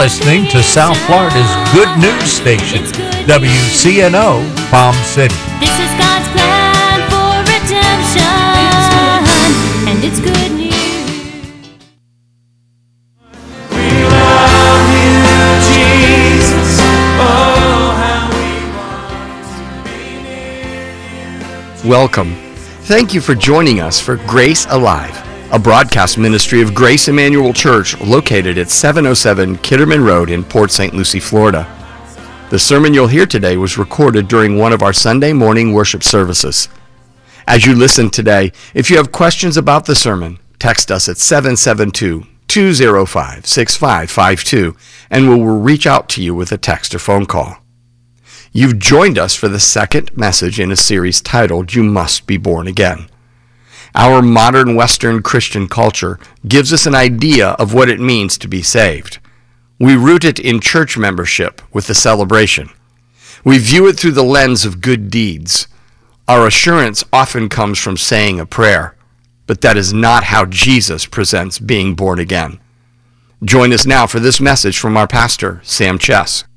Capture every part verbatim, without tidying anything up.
listening to South Florida's Good News Station, W C N O, Palm City. This is God's plan for redemption, and it's good news. We love you, Jesus. Oh, how we want to be near you. Welcome. Thank you for joining us for Grace Alive, a broadcast ministry of Grace Emmanuel Church located at seven oh seven Kitterman Road in Port Saint Lucie, Florida. The sermon you'll hear today was recorded during one of our Sunday morning worship services. As you listen today, if you have questions about the sermon, text us at seven seven two, two oh five, six five five two and we will reach out to you with a text or phone call. You've joined us for the second message in a series titled, You Must Be Born Again. Our modern Western Christian culture gives us an idea of what it means to be saved. We root it in church membership with the celebration. We view it through the lens of good deeds. Our assurance often comes from saying a prayer, but that is not how Jesus presents being born again. Join us now for this message from our pastor, Sam Chess.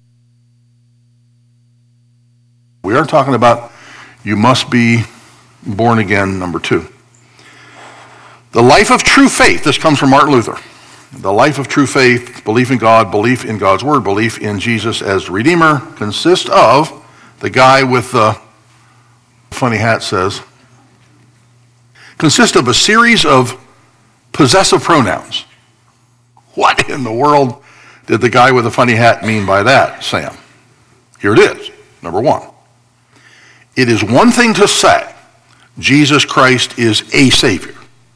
We are talking about you must be born again, number two. The life of true faith, this comes from Martin Luther. The life of true faith, belief in God, belief in God's word, belief in Jesus as Redeemer, consists of, the guy with the funny hat says, consists of a series of possessive pronouns. What in the world did the guy with the funny hat mean by that, Sam? Here it is, number one. It is one thing to say Jesus Christ is a Savior,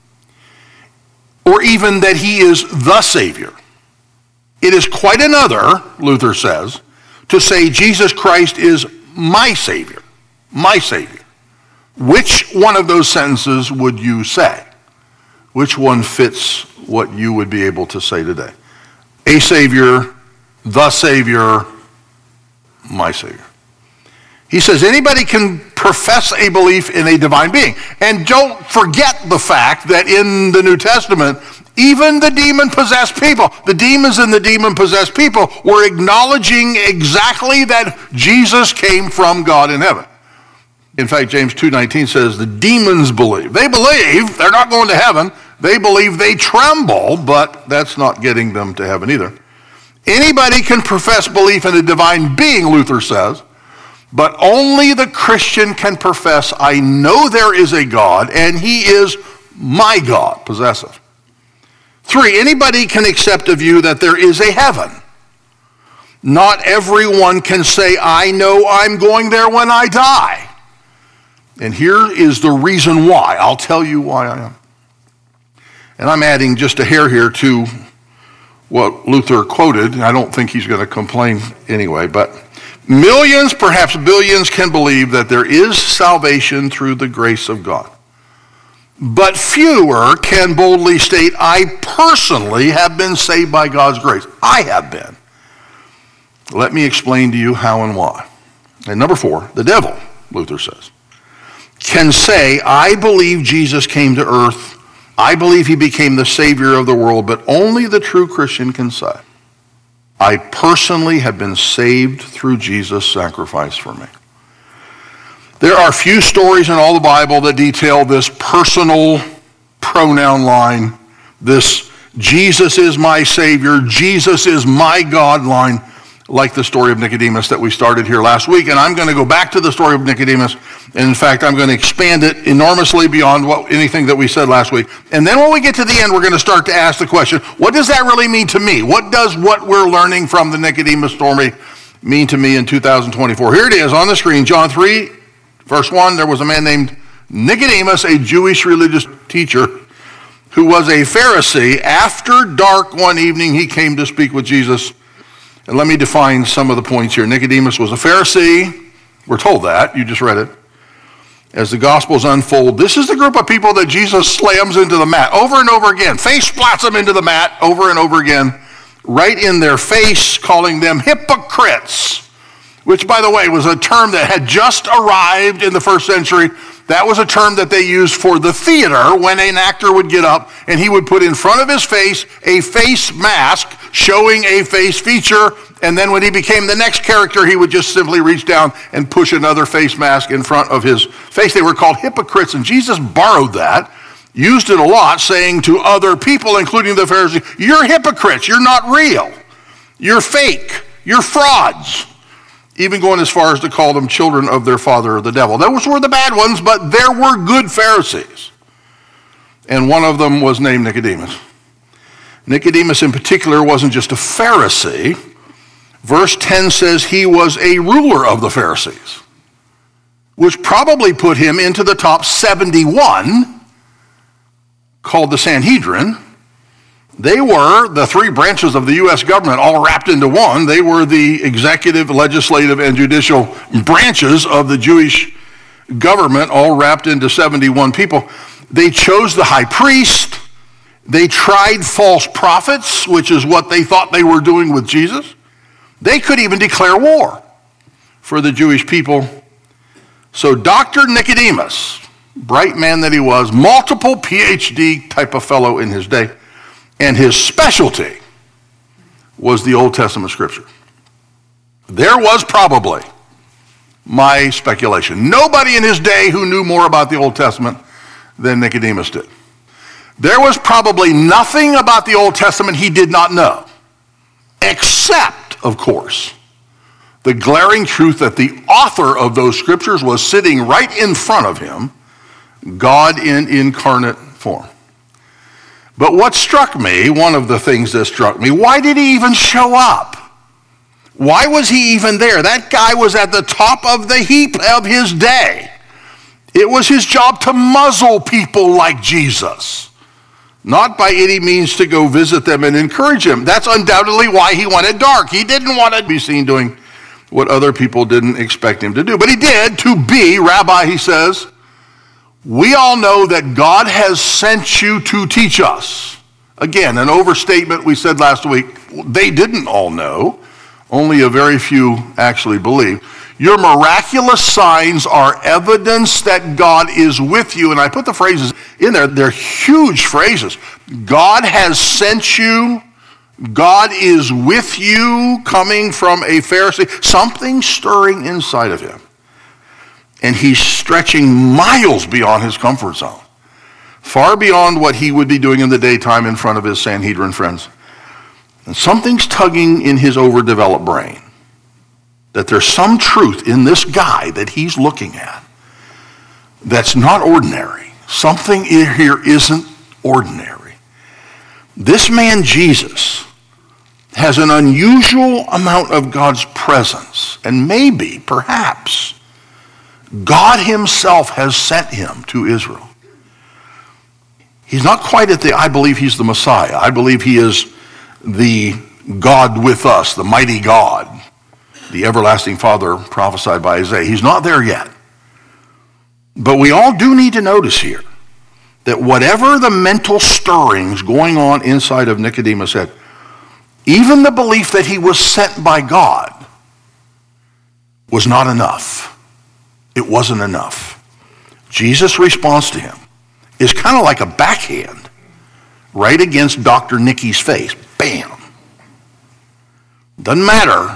or even that he is the Savior. It is quite another, Luther says, to say Jesus Christ is my Savior, my Savior. Which one of those sentences would you say? Which one fits what you would be able to say today? A Savior, the Savior, my Savior. He says anybody can profess a belief in a divine being. And don't forget the fact that in the New Testament, even the demon-possessed people, the demons and the demon-possessed people were acknowledging exactly that Jesus came from God in heaven. In fact, James two nineteen says the demons believe. They believe, they're not going to heaven. They believe, they tremble, but that's not getting them to heaven either. Anybody can profess belief in a divine being, Luther says, but only the Christian can profess, I know there is a God, and he is my God, possessive. Three, anybody can accept a view that there is a heaven. Not everyone can say, I know I'm going there when I die. And here is the reason why. I'll tell you why I am. And I'm adding just a hair here to what Luther quoted. I don't think he's going to complain anyway, but millions, perhaps billions, can believe that there is salvation through the grace of God. But fewer can boldly state, I personally have been saved by God's grace. I have been. Let me explain to you how and why. And number four, the devil, Luther says, can say, I believe Jesus came to earth. I believe he became the Savior of the world, but only the true Christian can say, I personally have been saved through Jesus' sacrifice for me. There are few stories in all the Bible that detail this personal pronoun line, this Jesus is my Savior, Jesus is my God line, like the story of Nicodemus that we started here last week. And I'm going to go back to the story of Nicodemus. And in fact, I'm going to expand it enormously beyond what anything that we said last week. And then when we get to the end, we're going to start to ask the question, what does that really mean to me? What does what we're learning from the Nicodemus story mean to me in two thousand twenty-four? Here it is on the screen, John three, verse one. There was a man named Nicodemus, a Jewish religious teacher, who was a Pharisee. After dark one evening, he came to speak with Jesus. And let me define some of the points here. Nicodemus was a Pharisee. We're told that. You just read it. As the Gospels unfold, this is the group of people that Jesus slams into the mat over and over again. Face splats them into the mat over and over again, right in their face, calling them hypocrites, which, by the way, was a term that had just arrived in the first century. That was a term that they used for the theater when an actor would get up and he would put in front of his face a face mask showing a face feature, and then when he became the next character, he would just simply reach down and push another face mask in front of his face. They were called hypocrites, and Jesus borrowed that, used it a lot, saying to other people, including the Pharisees, you're hypocrites, you're not real, you're fake, you're frauds. Even going as far as to call them children of their father, the devil. Those were the bad ones, but there were good Pharisees. And one of them was named Nicodemus. Nicodemus in particular wasn't just a Pharisee. Verse ten says he was a ruler of the Pharisees, which probably put him into the top seventy-one, called the Sanhedrin. They were the three branches of the U S government all wrapped into one. They were the executive, legislative, and judicial branches of the Jewish government all wrapped into seventy-one people. They chose the high priest. They tried false prophets, which is what they thought they were doing with Jesus. They could even declare war for the Jewish people. So Doctor Nicodemus, bright man that he was, multiple P H D type of fellow in his day, and his specialty was the Old Testament scripture. There was probably, my speculation, nobody in his day who knew more about the Old Testament than Nicodemus did. There was probably nothing about the Old Testament he did not know, except, of course, the glaring truth that the author of those scriptures was sitting right in front of him, God in incarnate form. But what struck me, one of the things that struck me, why did he even show up? Why was he even there? That guy was at the top of the heap of his day. It was his job to muzzle people like Jesus, not by any means to go visit them and encourage them. That's undoubtedly why he wanted dark. He didn't want to be seen doing what other people didn't expect him to do. But he did, to be, Rabbi, he says, we all know that God has sent you to teach us. Again, an overstatement we said last week. They didn't all know. Only a very few actually believe. Your miraculous signs are evidence that God is with you. And I put the phrases in there. They're huge phrases. God has sent you. God is with you, coming from a Pharisee. Something stirring inside of him. And he's stretching miles beyond his comfort zone, far beyond what he would be doing in the daytime in front of his Sanhedrin friends. And something's tugging in his overdeveloped brain, that there's some truth in this guy that he's looking at that's not ordinary. Something here isn't ordinary. This man, Jesus, has an unusual amount of God's presence, and maybe, perhaps, God himself has sent him to Israel. He's not quite at the, I believe he's the Messiah. I believe he is the God with us, the mighty God, the everlasting Father prophesied by Isaiah. He's not there yet. But we all do need to notice here that whatever the mental stirrings going on inside of Nicodemus' head, even the belief that he was sent by God was not enough. It wasn't enough. Jesus' response to him is kind of like a backhand right against Doctor Nicky's face. Bam. Doesn't matter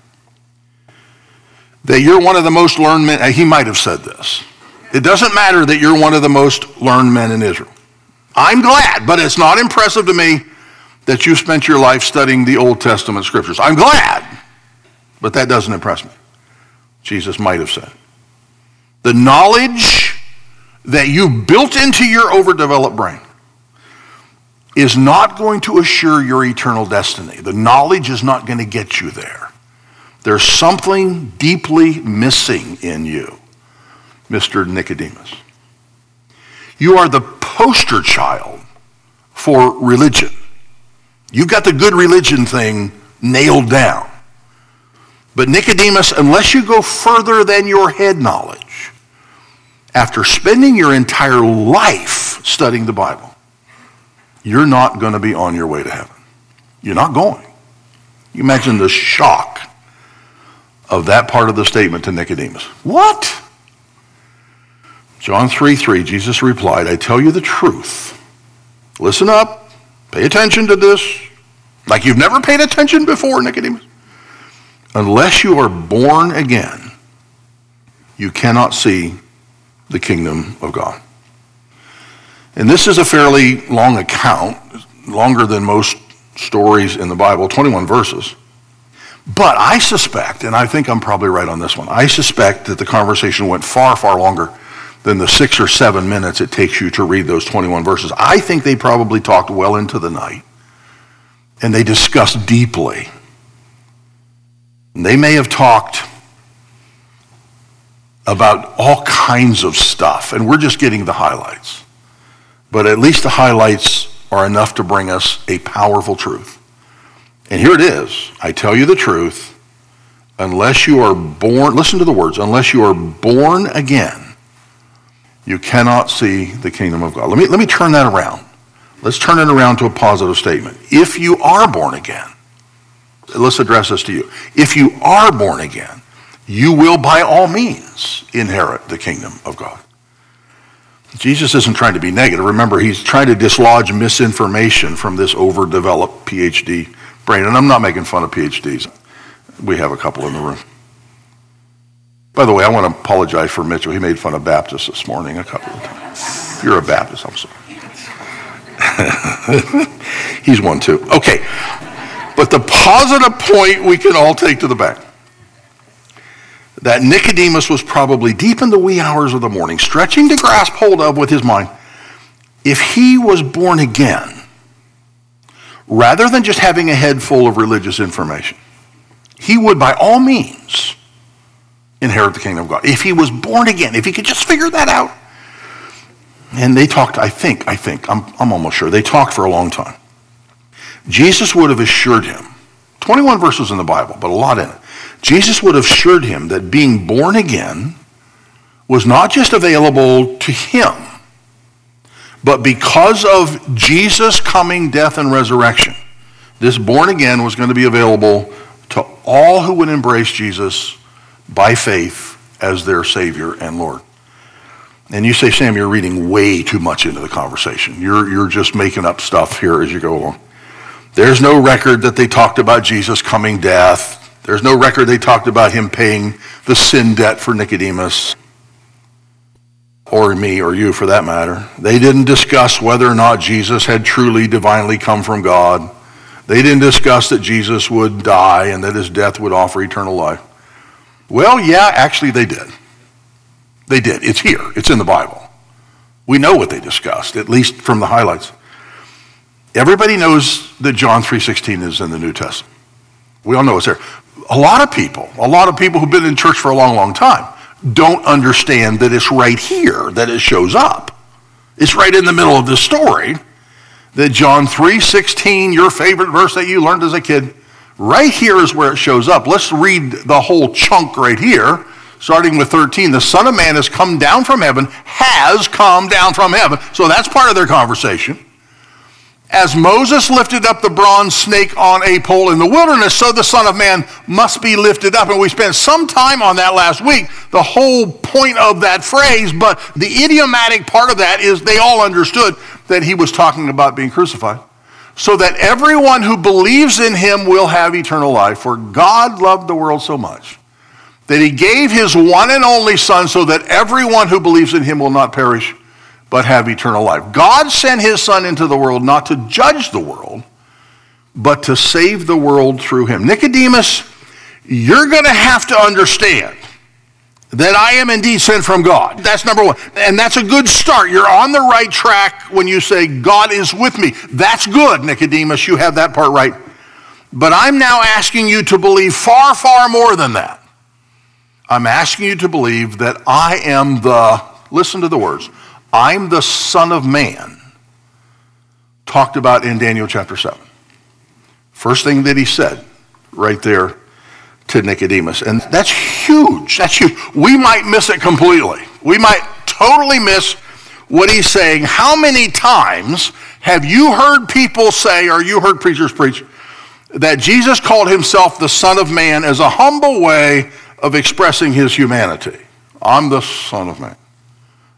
that you're one of the most learned men. He might have said this. It doesn't matter that you're one of the most learned men in Israel. I'm glad, but it's not impressive to me that you spent your life studying the Old Testament scriptures. I'm glad, but that doesn't impress me. Jesus might have said. The knowledge that you built into your overdeveloped brain is not going to assure your eternal destiny. The knowledge is not going to get you there. There's something deeply missing in you, Mister Nicodemus. You are the poster child for religion. You've got the good religion thing nailed down. But Nicodemus, unless you go further than your head knowledge, after spending your entire life studying the Bible, you're not going to be on your way to heaven. You're not going. You imagine the shock of that part of the statement to Nicodemus. What? John three three, Jesus replied, I tell you the truth. Listen up. Pay attention to this. Like you've never paid attention before, Nicodemus. Unless you are born again, you cannot see the kingdom of God. And this is a fairly long account, longer than most stories in the Bible, twenty-one verses. But I suspect, and I think I'm probably right on this one, I suspect that the conversation went far, far longer than the six or seven minutes it takes you to read those twenty-one verses. I think they probably talked well into the night, and they discussed deeply. They may have talked about all kinds of stuff, and we're just getting the highlights. But at least the highlights are enough to bring us a powerful truth. And here it is. I tell you the truth, unless you are born, listen to the words, unless you are born again, you cannot see the kingdom of God. Let me, let me turn that around. Let's turn it around to a positive statement. If you are born again, let's address this to you. If you are born again, you will by all means inherit the kingdom of God. Jesus isn't trying to be negative. Remember, he's trying to dislodge misinformation from this overdeveloped P H D brain. And I'm not making fun of P H Ds. We have a couple in the room. By the way, I want to apologize for Mitchell. He made fun of Baptists this morning a couple of times. If you're a Baptist, I'm sorry. He's one too. Okay. But the positive point we can all take to the bank, that Nicodemus was probably deep in the wee hours of the morning, stretching to grasp hold of with his mind, if he was born again, rather than just having a head full of religious information, he would by all means inherit the kingdom of God. If he was born again, if he could just figure that out. And they talked, I think, I think, I'm, I'm almost sure, they talked for a long time. Jesus would have assured him, twenty-one verses in the Bible, but a lot in it. Jesus would have assured him that being born again was not just available to him, but because of Jesus' coming, death, and resurrection, this born again was going to be available to all who would embrace Jesus by faith as their Savior and Lord. And you say, Sam, you're reading way too much into the conversation. You're, you're just making up stuff here as you go along. There's no record that they talked about Jesus coming death. There's no record they talked about him paying the sin debt for Nicodemus, or me, or you for that matter. They didn't discuss whether or not Jesus had truly divinely come from God. They didn't discuss that Jesus would die and that his death would offer eternal life. Well, yeah, actually they did. They did. It's here. It's in the Bible. We know what they discussed, at least from the highlights. Everybody knows that John three sixteen is in the New Testament. We all know it's there. A lot of people, a lot of people who've been in church for a long, long time don't understand that it's right here that it shows up. It's right in the middle of this story that John three sixteen, your favorite verse that you learned as a kid, right here is where it shows up. Let's read the whole chunk right here, starting with thirteen. The Son of Man has come down from heaven, has come down from heaven. So that's part of their conversation. As Moses lifted up the bronze snake on a pole in the wilderness, so the Son of Man must be lifted up. And we spent some time on that last week, the whole point of that phrase, but the idiomatic part of that is they all understood that he was talking about being crucified. So that everyone who believes in him will have eternal life. For God loved the world so much that he gave his one and only Son so that everyone who believes in him will not perish but have eternal life. God sent his Son into the world not to judge the world, but to save the world through him. Nicodemus, you're going to have to understand that I am indeed sent from God. That's number one. And that's a good start. You're on the right track when you say, God is with me. That's good, Nicodemus. You have that part right. But I'm now asking you to believe far, far more than that. I'm asking you to believe that I am the, listen to the words, I'm the Son of Man, talked about in Daniel chapter seven. First thing that he said right there to Nicodemus. And that's huge. That's huge. We might miss it completely. We might totally miss what he's saying. How many times have you heard people say, or you heard preachers preach, that Jesus called himself the Son of Man as a humble way of expressing his humanity? I'm the Son of Man.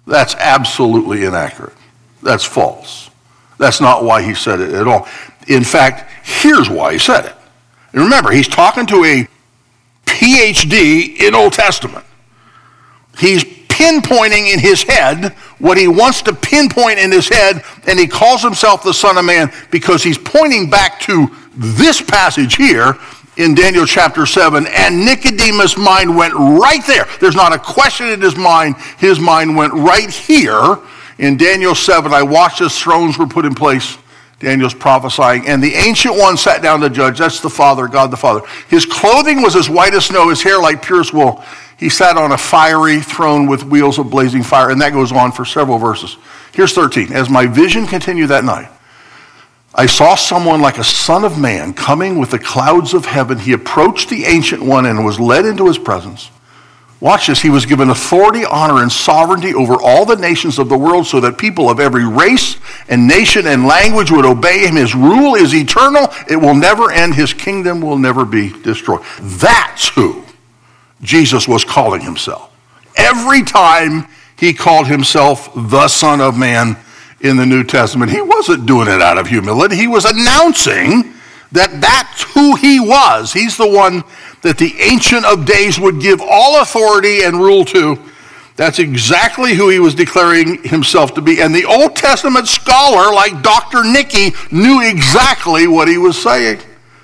That's absolutely inaccurate. That's false. That's not why he said it at all. In fact, here's why he said it. And remember, he's talking to a P H D in Old Testament. He's pinpointing in his head what he wants to pinpoint in his head, and he calls himself the Son of Man because he's pointing back to this passage here in Daniel chapter seven, and Nicodemus' mind went right there. There's not a question in his mind. His mind went right here in Daniel seven. I watched as thrones were put in place. Daniel's prophesying, and the Ancient One sat down to judge. That's the Father, God the Father. His clothing was as white as snow, his hair like purest wool. He sat on a fiery throne with wheels of blazing fire, and that goes on for several verses. Here's thirteen. As my vision continued that night, I saw someone like a son of man coming with the clouds of heaven. He approached the Ancient One and was led into his presence. Watch this. He was given authority, honor, and sovereignty over all the nations of the world so that people of every race and nation and language would obey him. His rule is eternal. It will never end. His kingdom will never be destroyed. That's who Jesus was calling himself. Every time he called himself the Son of Man in the New Testament, he wasn't doing it out of humility. He was announcing that that's who he was. He's the one that the Ancient of Days would give all authority and rule to. That's exactly who he was declaring himself to be. And the Old Testament scholar, like Doctor Nicky, knew exactly what he was saying.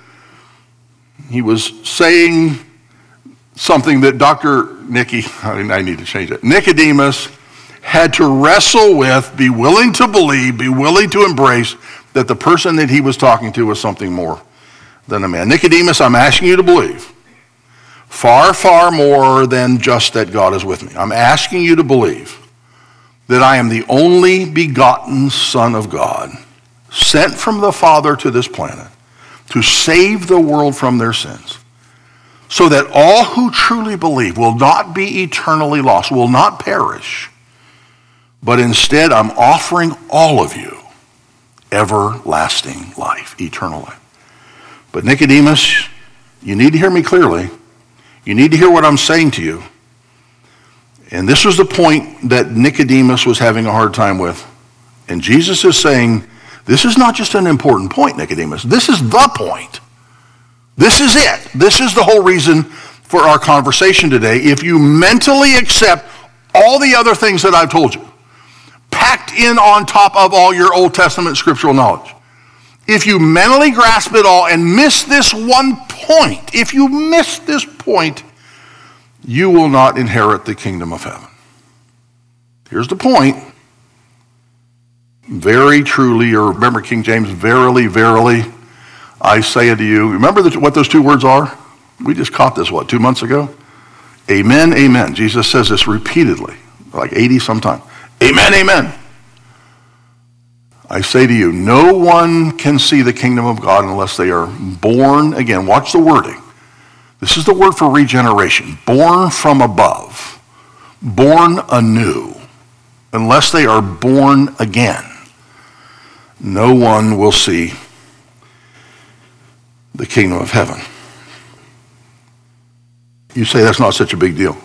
He was saying something that Doctor Nicky, I, mean, I need to change it, Nicodemus had to wrestle with, be willing to believe, be willing to embrace that the person that he was talking to was something more than a man. Nicodemus, I'm asking you to believe far, far more than just that God is with me. I'm asking you to believe that I am the only begotten Son of God, sent from the Father to this planet to save the world from their sins, so that all who truly believe will not be eternally lost, will not perish, but instead I'm offering all of you everlasting life, eternal life. But Nicodemus, you need to hear me clearly. You need to hear what I'm saying to you. And this was the point that Nicodemus was having a hard time with. And Jesus is saying, this is not just an important point, Nicodemus. This is the point. This is it. This is the whole reason for our conversation today. If you mentally accept all the other things that I've told you, packed in on top of all your Old Testament scriptural knowledge, if you mentally grasp it all and miss this one point, if you miss this point, you will not inherit the kingdom of heaven. Here's the point. Very truly, or remember King James, verily, verily, I say unto you. Remember the, what those two words are? We just caught this, what, two months ago? Amen, amen. Jesus says this repeatedly, like eighty sometimes. Amen, amen. I say to you, no one can see the kingdom of God unless they are born again. Watch the wording. This is the word for regeneration. Born from above. Born anew. Unless they are born again, no one will see the kingdom of heaven. You say that's not such a big deal.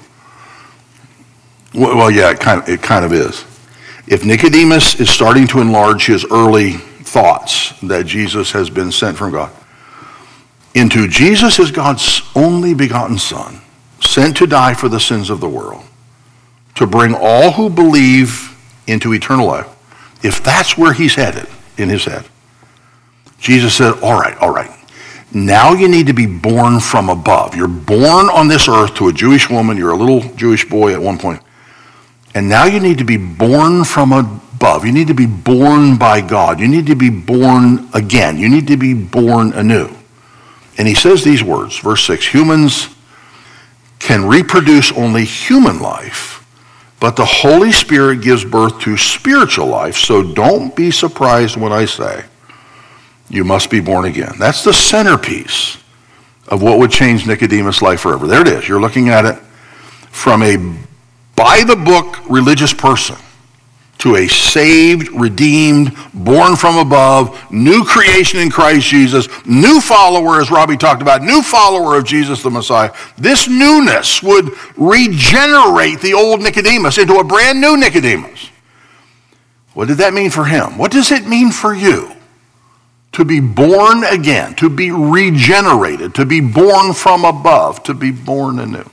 Well, yeah, it kind of, it kind of is. If Nicodemus is starting to enlarge his early thoughts that Jesus has been sent from God into Jesus as God's only begotten Son, sent to die for the sins of the world, to bring all who believe into eternal life, if that's where he's headed in his head, Jesus said, all right, all right. Now you need to be born from above. You're born on this earth to a Jewish woman. You're a little Jewish boy at one point. And now you need to be born from above. You need to be born by God. You need to be born again. You need to be born anew. And he says these words, verse six, humans can reproduce only human life, but the Holy Spirit gives birth to spiritual life. So don't be surprised when I say you must be born again. That's the centerpiece of what would change Nicodemus' life forever. There it is. You're looking at it from a by-the-book religious person to a saved, redeemed, born from above, new creation in Christ Jesus, new follower, as Robbie talked about, new follower of Jesus the Messiah. This newness would regenerate the old Nicodemus into a brand new Nicodemus. What did that mean for him? What does it mean for you? To be born again, to be regenerated, to be born from above, to be born anew.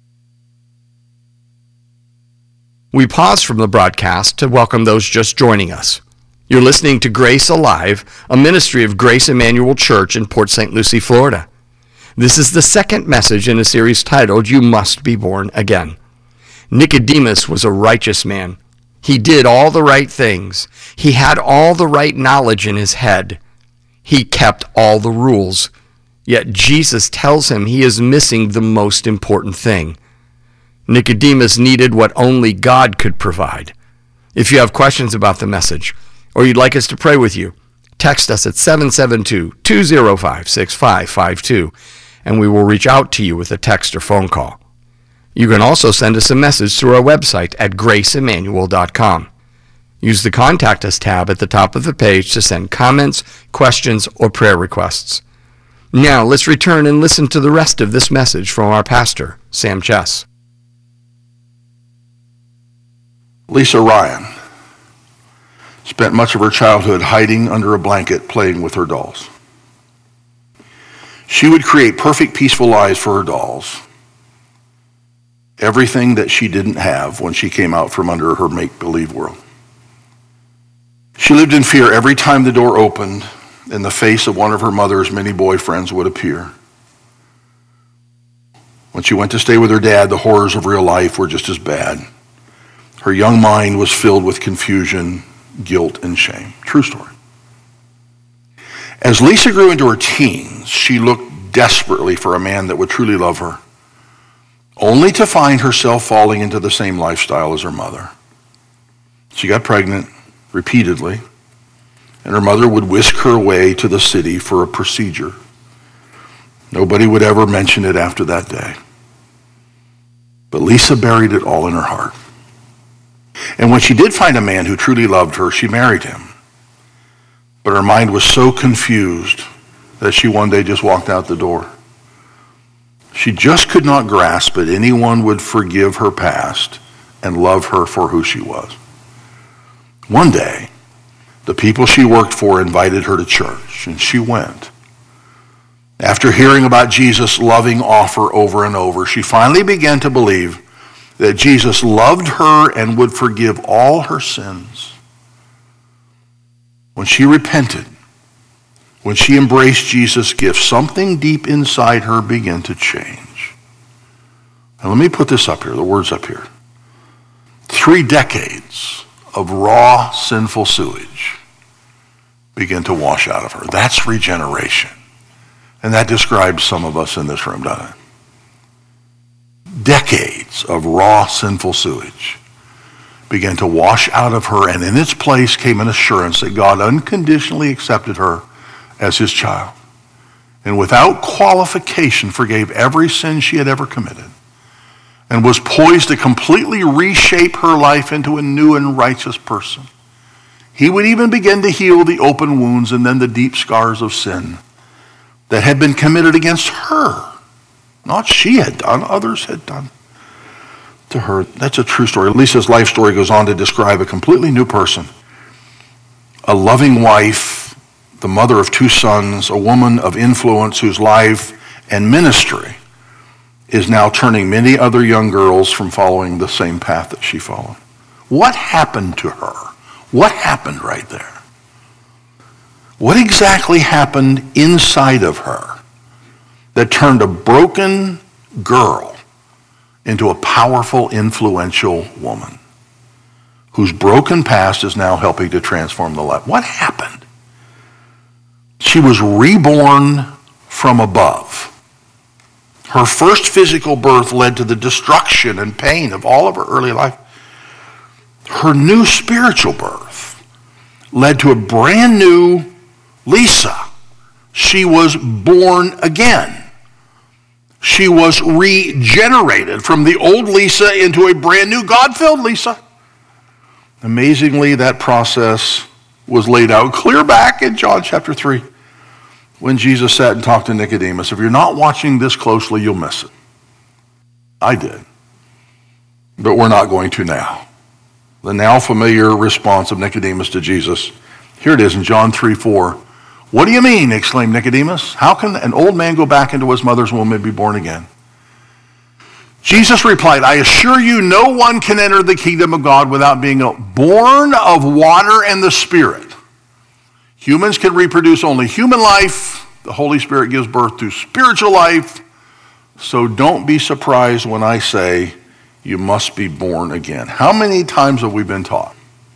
We pause from the broadcast to welcome those just joining us. You're listening to Grace Alive, a ministry of Grace Emmanuel Church in Port Saint Lucie, Florida. This is the second message in a series titled, You Must Be Born Again. Nicodemus was a righteous man. He did all the right things. He had all the right knowledge in his head. He kept all the rules. Yet Jesus tells him he is missing the most important thing. Nicodemus needed what only God could provide. If you have questions about the message, or you'd like us to pray with you, text us at seven seven two, two zero five, six five five two, and we will reach out to you with a text or phone call. You can also send us a message through our website at grace emmanuel dot com. Use the Contact Us tab at the top of the page to send comments, questions, or prayer requests. Now, let's return and listen to the rest of this message from our pastor, Sam Chess. Lisa Ryan spent much of her childhood hiding under a blanket playing with her dolls. She would create perfect, peaceful lives for her dolls. Everything that she didn't have when she came out from under her make-believe world. She lived in fear every time the door opened and the face of one of her mother's many boyfriends would appear. When she went to stay with her dad, the horrors of real life were just as bad. Her young mind was filled with confusion, guilt, and shame. True story. As Lisa grew into her teens, she looked desperately for a man that would truly love her, only to find herself falling into the same lifestyle as her mother. She got pregnant repeatedly, and her mother would whisk her away to the city for a procedure. Nobody would ever mention it after that day. But Lisa buried it all in her heart. And when she did find a man who truly loved her, she married him. But her mind was so confused that she one day just walked out the door. She just could not grasp that anyone would forgive her past and love her for who she was. One day, the people she worked for invited her to church, and she went. After hearing about Jesus' loving offer over and over, she finally began to believe that Jesus loved her and would forgive all her sins. When she repented, when she embraced Jesus' gift, something deep inside her began to change. Now let me put this up here, the words up here. Three decades of raw, sinful sewage began to wash out of her. That's regeneration. And that describes some of us in this room, doesn't it? Decades of raw, sinful sewage began to wash out of her, and in its place came an assurance that God unconditionally accepted her as his child, and without qualification forgave every sin she had ever committed, and was poised to completely reshape her life into a new and righteous person. He would even begin to heal the open wounds and then the deep scars of sin that had been committed against her. Not she had done, others had done to her. That's a true story. Lisa's life story goes on to describe a completely new person. A loving wife, the mother of two sons, a woman of influence whose life and ministry is now turning many other young girls from following the same path that she followed. What happened to her? What happened right there? What exactly happened inside of her that turned a broken girl into a powerful, influential woman whose broken past is now helping to transform the life? What happened? She was reborn from above. Her first physical birth led to the destruction and pain of all of her early life. Her new spiritual birth led to a brand new Lisa. She was born again. She was regenerated from the old Lisa into a brand new God-filled Lisa. Amazingly, that process was laid out clear back in John chapter three when Jesus sat and talked to Nicodemus. If you're not watching this closely, you'll miss it. I did. But we're not going to now. The now familiar response of Nicodemus to Jesus. Here it is in John three four. What do you mean? Exclaimed Nicodemus. How can an old man go back into his mother's womb and be born again? Jesus replied, I assure you, no one can enter the kingdom of God without being born of water and the Spirit. Humans can reproduce only human life. The Holy Spirit gives birth to spiritual life. So don't be surprised when I say you must be born again. How many times have we been taught?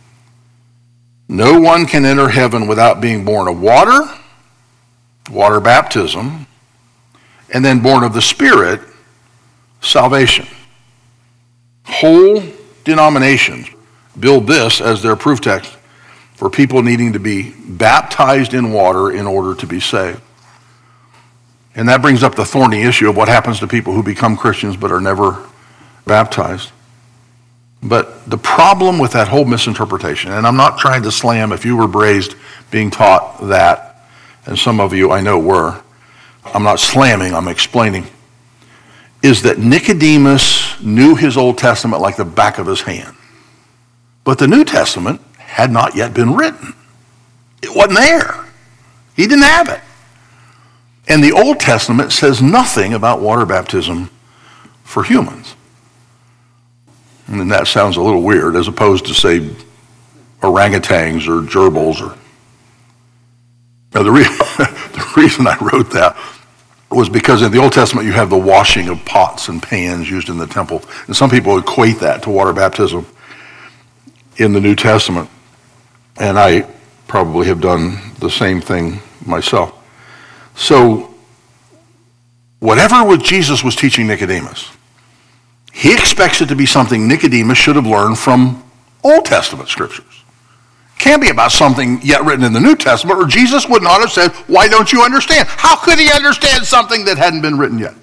No one can enter heaven without being born of water, water baptism, and then born of the Spirit, salvation. Whole denominations build this as their proof text for people needing to be baptized in water in order to be saved. And that brings up the thorny issue of what happens to people who become Christians but are never baptized. But the problem with that whole misinterpretation, and I'm not trying to slam if you were raised being taught that, and some of you I know were, I'm not slamming, I'm explaining, is that Nicodemus knew his Old Testament like the back of his hand. But the New Testament had not yet been written. It wasn't there. He didn't have it. And the Old Testament says nothing about water baptism for humans. And that sounds a little weird, as opposed to, say, orangutans or gerbils. Or now, the, re- the reason I wrote that was because in the Old Testament you have the washing of pots and pans used in the temple. And some people equate that to water baptism in the New Testament. And I probably have done the same thing myself. So, whatever what Jesus was teaching Nicodemus, he expects it to be something Nicodemus should have learned from Old Testament scriptures. Can't be about something yet written in the New Testament, or Jesus would not have said, why don't you understand? How could he understand something that hadn't been written yet?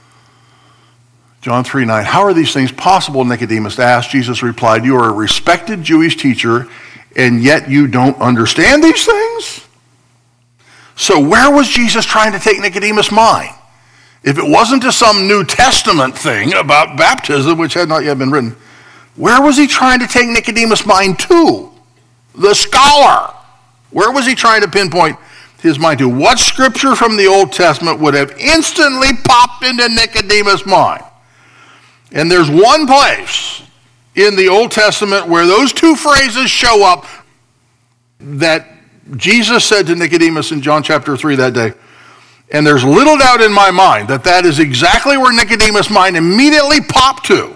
John three nine, how are these things possible, Nicodemus asked. Jesus replied, you are a respected Jewish teacher, and yet you don't understand these things? So where was Jesus trying to take Nicodemus' mind? If it wasn't to some New Testament thing about baptism, which had not yet been written, where was he trying to take Nicodemus' mind to? The scholar. Where was he trying to pinpoint his mind to? What scripture from the Old Testament would have instantly popped into Nicodemus' mind? And there's one place in the Old Testament where those two phrases show up that Jesus said to Nicodemus in John chapter three that day. And there's little doubt in my mind that that is exactly where Nicodemus' mind immediately popped to.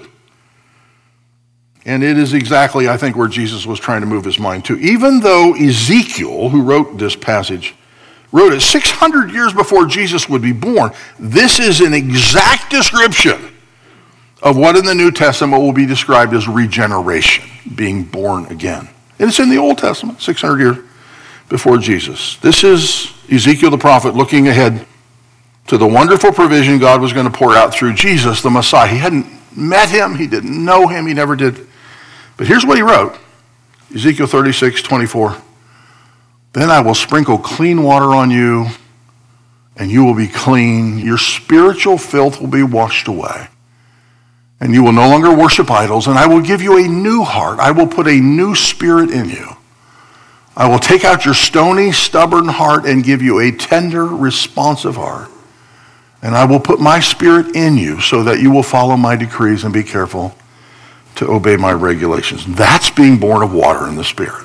And it is exactly, I think, where Jesus was trying to move his mind to. Even though Ezekiel, who wrote this passage, wrote it six hundred years before Jesus would be born, this is an exact description of what in the New Testament will be described as regeneration, being born again. And it's in the Old Testament, six hundred years before Jesus. This is Ezekiel the prophet looking ahead to the wonderful provision God was going to pour out through Jesus, the Messiah. He hadn't met him. He didn't know him. He never did. But here's what he wrote. Ezekiel thirty-six twenty-four. Then I will sprinkle clean water on you, and you will be clean. Your spiritual filth will be washed away. And you will no longer worship idols, and I will give you a new heart. I will put a new spirit in you. I will take out your stony, stubborn heart and give you a tender, responsive heart. And I will put my spirit in you so that you will follow my decrees and be careful to obey my regulations. That's being born of water and the Spirit.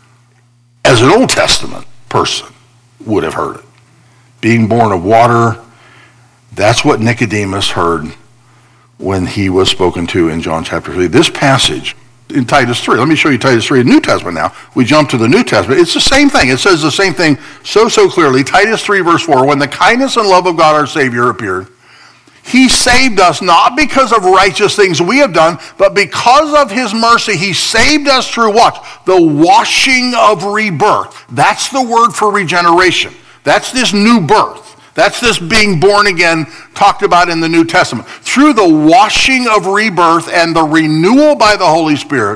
As an Old Testament person would have heard it. Being born of water, that's what Nicodemus heard when he was spoken to in John chapter three. This passage in Titus three. Let me show you Titus three in the New Testament now. We jump to the New Testament. It's the same thing. It says the same thing so, so clearly. Titus three verse four, when the kindness and love of God our Savior appeared, he saved us not because of righteous things we have done, but because of his mercy. He saved us through what? The washing of rebirth. That's the word for regeneration. That's this new birth. That's this being born again talked about in the New Testament. Through the washing of rebirth and the renewal by the Holy Spirit,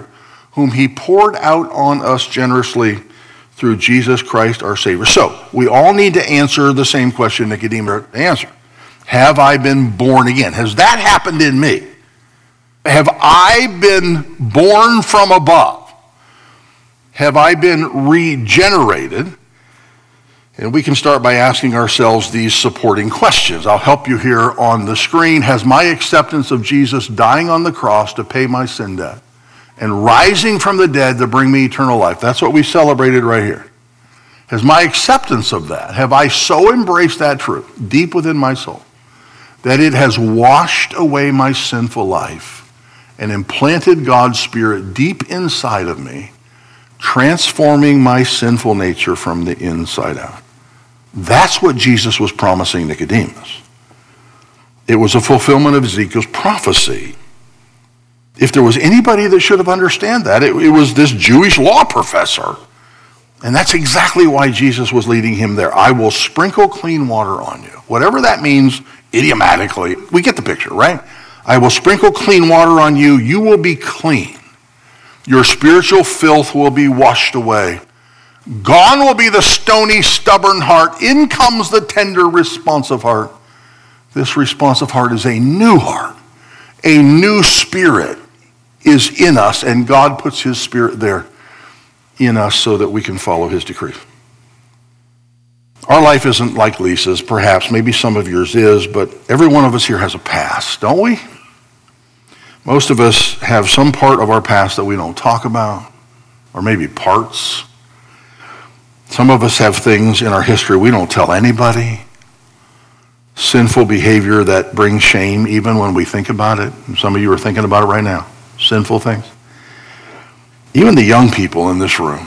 whom he poured out on us generously through Jesus Christ our Savior. So, we all need to answer the same question Nicodemus answered. Have I been born again? Has that happened in me? Have I been born from above? Have I been regenerated? And we can start by asking ourselves these supporting questions. I'll help you here on the screen. Has my acceptance of Jesus dying on the cross to pay my sin debt and rising from the dead to bring me eternal life? That's what we celebrated right here. Has my acceptance of that, have I so embraced that truth deep within my soul that it has washed away my sinful life and implanted God's Spirit deep inside of me, transforming my sinful nature from the inside out? That's what Jesus was promising Nicodemus. It was a fulfillment of Ezekiel's prophecy. If there was anybody that should have understood that, it, it was this Jewish law professor. And that's exactly why Jesus was leading him there. I will sprinkle clean water on you. Whatever that means idiomatically, we get the picture, right? I will sprinkle clean water on you. You will be clean. Your spiritual filth will be washed away. Gone will be the stony, stubborn heart. In comes the tender, responsive heart. This responsive heart is a new heart. A new spirit is in us, and God puts his Spirit there in us so that we can follow his decrees. Our life isn't like Lisa's, perhaps. Maybe some of yours is, but every one of us here has a past, don't we? Most of us have some part of our past that we don't talk about, or maybe parts. Some of us have things in our history we don't tell anybody. Sinful behavior that brings shame even when we think about it. Some of you are thinking about it right now. Sinful things. Even the young people in this room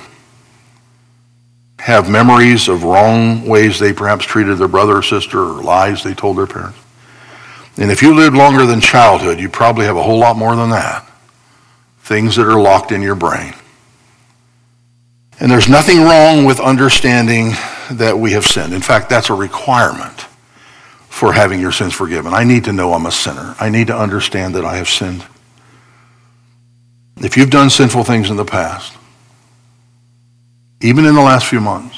have memories of wrong ways they perhaps treated their brother or sister, or lies they told their parents. And if you lived longer than childhood, you probably have a whole lot more than that. Things that are locked in your brain. And there's nothing wrong with understanding that we have sinned. In fact, that's a requirement for having your sins forgiven. I need to know I'm a sinner. I need to understand that I have sinned. If you've done sinful things in the past, even in the last few months,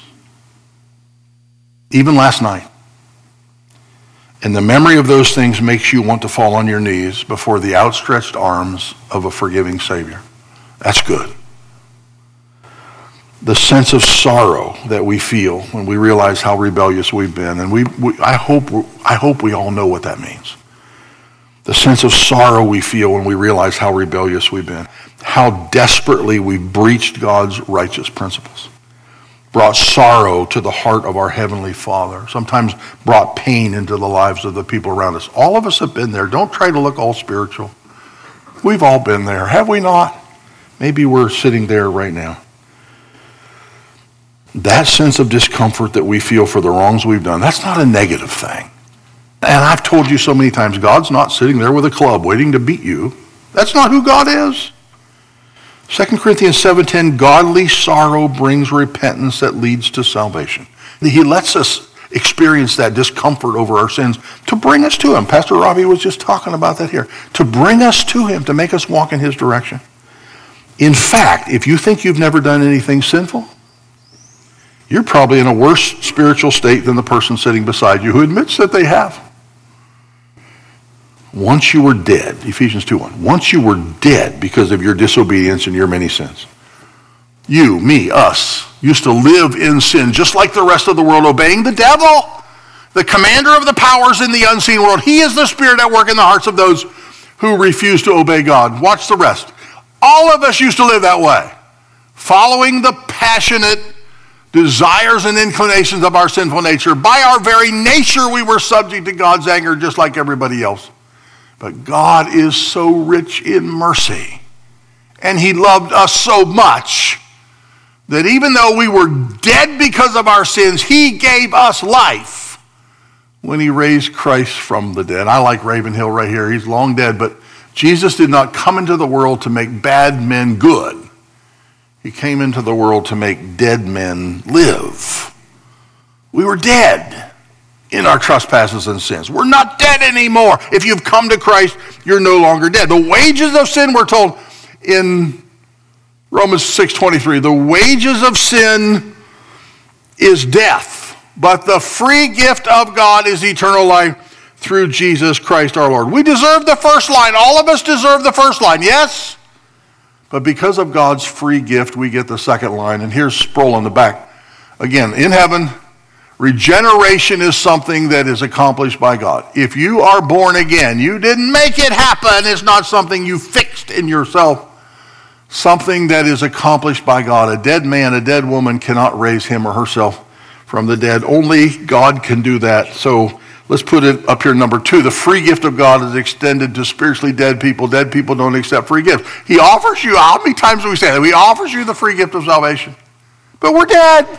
even last night, and the memory of those things makes you want to fall on your knees before the outstretched arms of a forgiving Savior, that's good. The sense of sorrow that we feel when we realize how rebellious we've been, and we, we I hope I hope we all know what that means. The sense of sorrow we feel when we realize how rebellious we've been, how desperately we've breached God's righteous principles, brought sorrow to the heart of our Heavenly Father, sometimes brought pain into the lives of the people around us. All of us have been there. Don't try to look all spiritual. We've all been there, have we not? Maybe we're sitting there right now. That sense of discomfort that we feel for the wrongs we've done, that's not a negative thing. And I've told you so many times, God's not sitting there with a club waiting to beat you. That's not who God is. Second Corinthians seven ten, godly sorrow brings repentance that leads to salvation. He lets us experience that discomfort over our sins to bring us to him. Pastor Robbie was just talking about that here. To bring us to him, to make us walk in his direction. In fact, if you think you've never done anything sinful, you're probably in a worse spiritual state than the person sitting beside you who admits that they have. Once you were dead, Ephesians two one, once you were dead because of your disobedience and your many sins. You, me, us, used to live in sin just like the rest of the world, obeying the devil, the commander of the powers in the unseen world. He is the spirit at work in the hearts of those who refuse to obey God. Watch the rest. All of us used to live that way, following the passionate desires and inclinations of our sinful nature. By our very nature, we were subject to God's anger just like everybody else. But God is so rich in mercy, and he loved us so much that even though we were dead because of our sins, he gave us life when he raised Christ from the dead. I like Ravenhill right here. He's long dead, but Jesus did not come into the world to make bad men good. He came into the world to make dead men live. We were dead in our trespasses and sins. We're not dead anymore. If you've come to Christ, you're no longer dead. The wages of sin, we're told in Romans six twenty-three, the wages of sin is death, but the free gift of God is eternal life through Jesus Christ our Lord. We deserve the first line. All of us deserve the first line, yes? But because of God's free gift, we get the second line. And here's Sproul on the back. Again, in heaven, regeneration is something that is accomplished by God. If you are born again, you didn't make it happen. It's not something you fixed in yourself. Something that is accomplished by God. A dead man, a dead woman cannot raise him or herself from the dead. Only God can do that. So let's put it up here, number two. The free gift of God is extended to spiritually dead people. Dead people don't accept free gifts. He offers you, how many times do we say that? He offers you the free gift of salvation. But we're dead.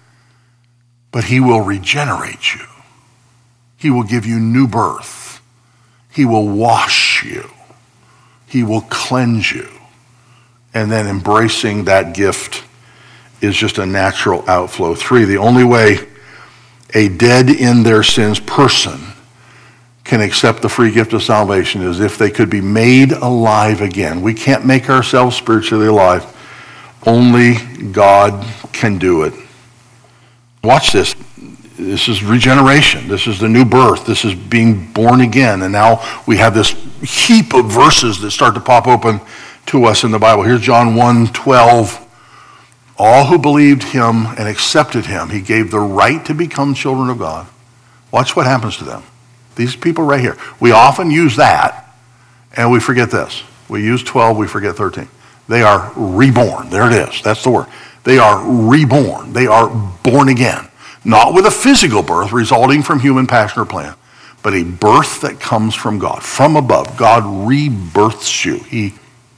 But he will regenerate you. He will give you new birth. He will wash you. He will cleanse you. And then embracing that gift is just a natural outflow. Three, the only way a dead in their sins person can accept the free gift of salvation is if they could be made alive again. We can't make ourselves spiritually alive. Only God can do it. Watch this. This is regeneration. This is the new birth. This is being born again. And now we have this heap of verses that start to pop open to us in the Bible. Here's John one twelve. All who believed him and accepted him, he gave the right to become children of God. Watch what happens to them. These people right here. We often use that, and we forget this. We use twelve, we forget thirteen. They are reborn. There it is. That's the word. They are reborn. They are born again. Not with a physical birth resulting from human passion or plan, but a birth that comes from God, from above. God rebirths you. He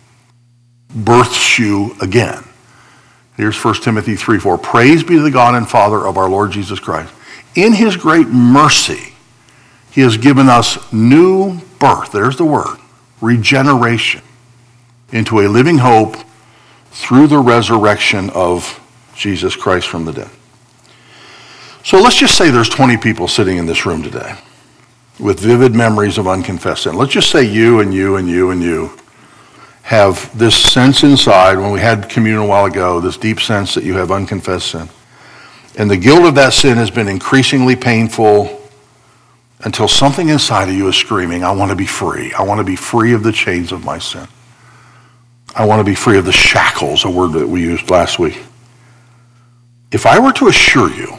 births you again. Here's First Timothy three four. Praise be to the God and Father of our Lord Jesus Christ. In his great mercy, he has given us new birth. There's the word. Regeneration into a living hope through the resurrection of Jesus Christ from the dead. So let's just say there's twenty people sitting in this room today with vivid memories of unconfessed sin. Let's just say you and you and you and you have this sense inside, when we had communion a while ago, this deep sense that you have unconfessed sin. And the guilt of that sin has been increasingly painful until something inside of you is screaming, I want to be free. I want to be free of the chains of my sin. I want to be free of the shackles, a word that we used last week. If I were to assure you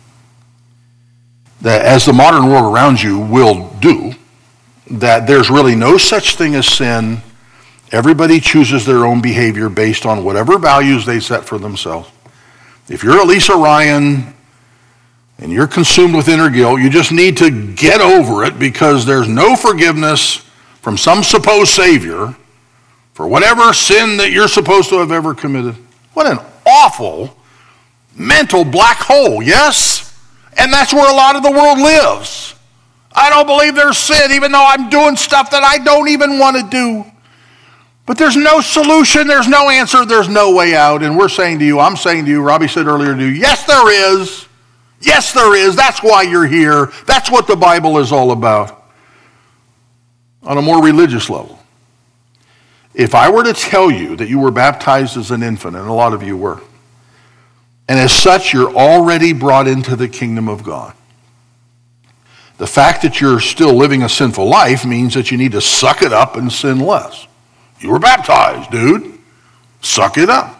that, as the modern world around you will do, that there's really no such thing as sin. Everybody chooses their own behavior based on whatever values they set for themselves. If you're Elisa Ryan and you're consumed with inner guilt, you just need to get over it because there's no forgiveness from some supposed Savior for whatever sin that you're supposed to have ever committed. What an awful mental black hole, yes? And that's where a lot of the world lives. I don't believe there's sin even though I'm doing stuff that I don't even want to do. But there's no solution, there's no answer, there's no way out. And we're saying to you, I'm saying to you, Robbie said earlier to you, yes there is. Yes there is. That's why you're here. That's what the Bible is all about. On a more religious level. If I were to tell you that you were baptized as an infant, and a lot of you were, and as such you're already brought into the kingdom of God, the fact that you're still living a sinful life means that you need to suck it up and sin less. You were baptized, dude. Suck it up.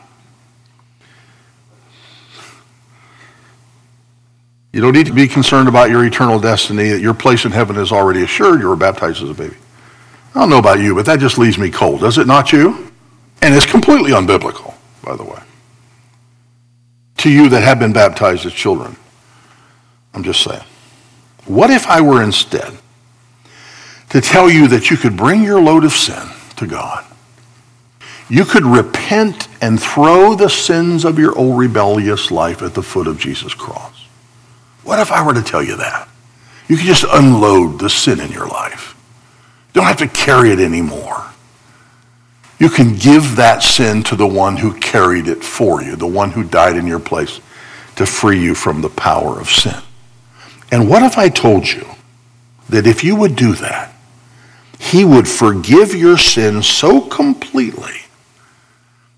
You don't need to be concerned about your eternal destiny, that your place in heaven is already assured. You were baptized as a baby. I don't know about you, but that just leaves me cold. Does it not you? And it's completely unbiblical, by the way. To you that have been baptized as children, I'm just saying. What if I were instead to tell you that you could bring your load of sin to God? You could repent and throw the sins of your old rebellious life at the foot of Jesus' cross. What if I were to tell you that? You could just unload the sin in your life. You don't have to carry it anymore. You can give that sin to the one who carried it for you, the one who died in your place to free you from the power of sin. And what if I told you that if you would do that, he would forgive your sins so completely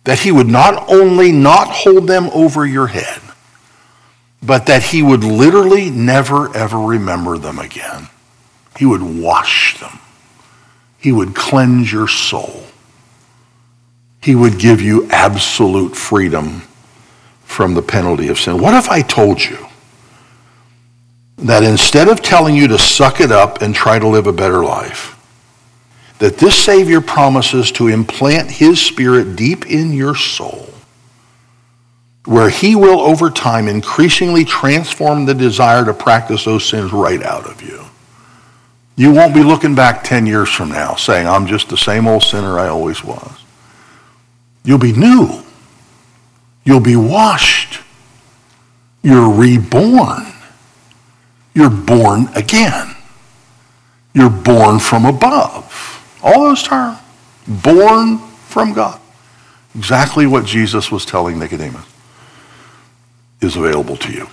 that he would not only not hold them over your head, but that he would literally never, ever remember them again. He would wash them. He would cleanse your soul. He would give you absolute freedom from the penalty of sin. What if I told you that instead of telling you to suck it up and try to live a better life, that this Savior promises to implant his Spirit deep in your soul, where he will over time increasingly transform the desire to practice those sins right out of you. You won't be looking back ten years from now saying, I'm just the same old sinner I always was. You'll be new. You'll be washed. You're reborn. You're born again. You're born from above. All those terms. Born from God. Exactly what Jesus was telling Nicodemus is available to you.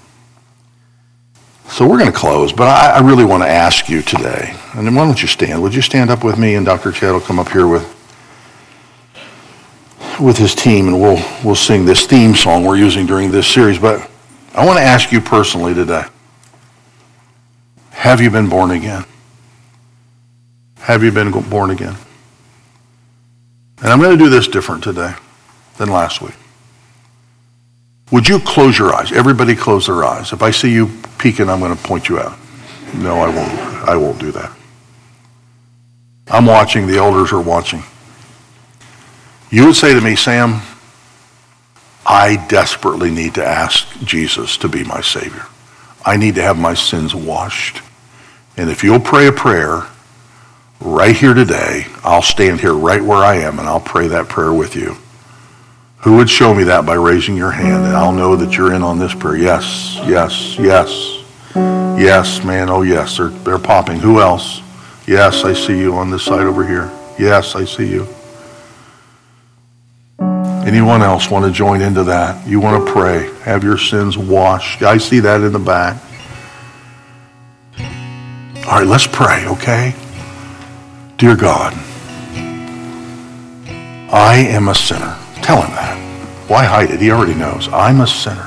So we're going to close, but I, I really want to ask you today, and then why don't you stand? Would you stand up with me, and Doctor Chad will come up here with with his team, and we'll we'll sing this theme song we're using during this series. But I want to ask you personally today, have you been born again? Have you been born again? And I'm going to do this different today than last week. Would you close your eyes? Everybody close their eyes. If I see you peeking, I'm going to point you out. No, I won't. I won't do that. I'm watching. The elders are watching. You would say to me, Sam, I desperately need to ask Jesus to be my Savior. I need to have my sins washed. And if you'll pray a prayer right here today, I'll stand here right where I am and I'll pray that prayer with you. Who would show me that by raising your hand? And I'll know that you're in on this prayer. Yes, yes, yes. Yes, man, oh yes, they're, they're popping. Who else? Yes, I see you on this side over here. Yes, I see you. Anyone else want to join into that? You want to pray, have your sins washed. I see that in the back. All right, let's pray, okay? Dear God, I am a sinner. Tell him that. Why hide it? He already knows. I'm a sinner.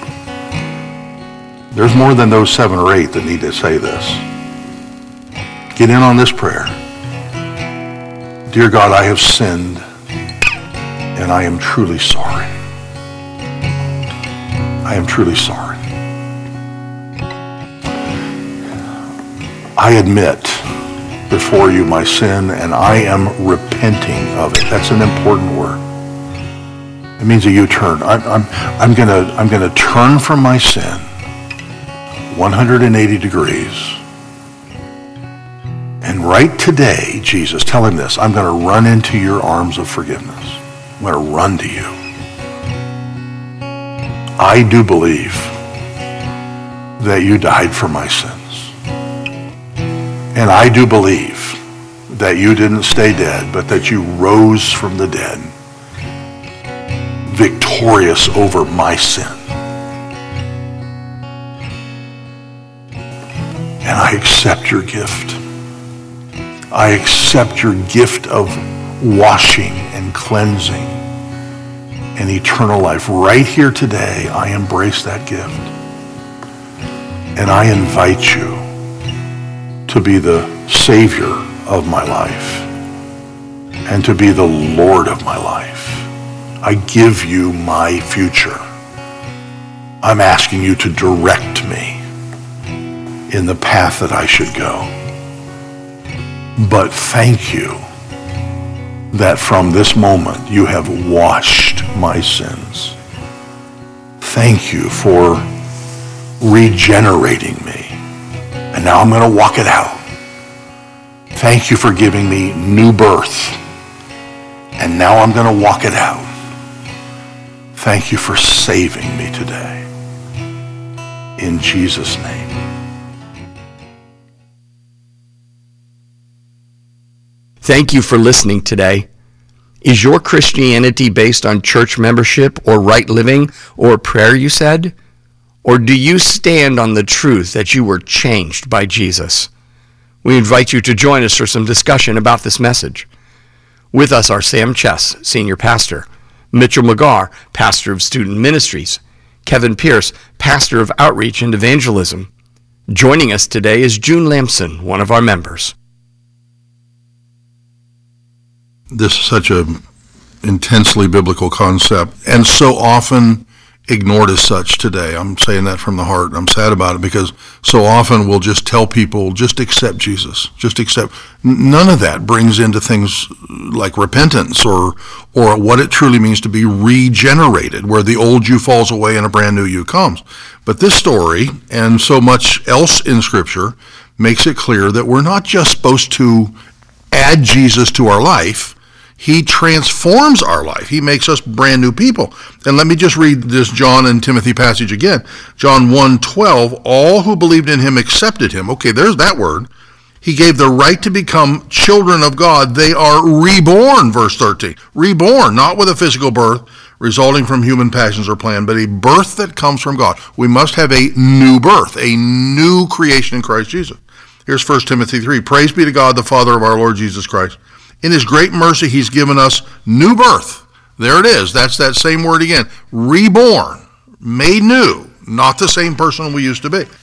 There's more than those seven or eight that need to say this. Get in on this prayer. Dear God, I have sinned, and I am truly sorry. I am truly sorry. I admit before you my sin, and I am repenting of it. That's an important word. It means a U-turn. I'm, I'm, I'm gonna, I'm gonna turn from my sin one hundred eighty degrees. And right today, Jesus, tell him this, I'm gonna run into your arms of forgiveness. I'm gonna run to you. I do believe that you died for my sins. And I do believe that you didn't stay dead, but that you rose from the dead, victorious over my sin. And I accept your gift. I accept your gift of washing and cleansing and eternal life. Right here today, I embrace that gift. And I invite you to be the Savior of my life and to be the Lord of my life. I give you my future. I'm asking you to direct me in the path that I should go. But thank you that from this moment you have washed my sins. Thank you for regenerating me. And now I'm going to walk it out. Thank you for giving me new birth. And now I'm going to walk it out. Thank you for saving me today. In Jesus' name. Thank you for listening today. Is your Christianity based on church membership or right living or prayer, you said? Or do you stand on the truth that you were changed by Jesus? We invite you to join us for some discussion about this message. With us are Sam Chess, Senior Pastor, Mitchell McGar, pastor of student ministries. Kevin Pierce, pastor of outreach and evangelism. Joining us today is June Lamson, one of our members. This is such a intensely biblical concept and so often ignored as such today. I'm saying that from the heart. I'm sad about it because so often we'll just tell people, just accept Jesus, just accept. None of that brings into things like repentance or or what it truly means to be regenerated, where the old you falls away and a brand new you comes. But this story and so much else in Scripture makes it clear that we're not just supposed to add Jesus to our life. He transforms our life. He makes us brand new people. And let me just read this John and Timothy passage again. John one twelve, all who believed in him accepted him. Okay, there's that word. He gave the right to become children of God. They are reborn, verse thirteen. Reborn, not with a physical birth resulting from human passions or plan, but a birth that comes from God. We must have a new birth, a new creation in Christ Jesus. Here's First Timothy three. Praise be to God, the Father of our Lord Jesus Christ. In his great mercy, he's given us new birth. There it is. That's that same word again. Reborn, made new, not the same person we used to be.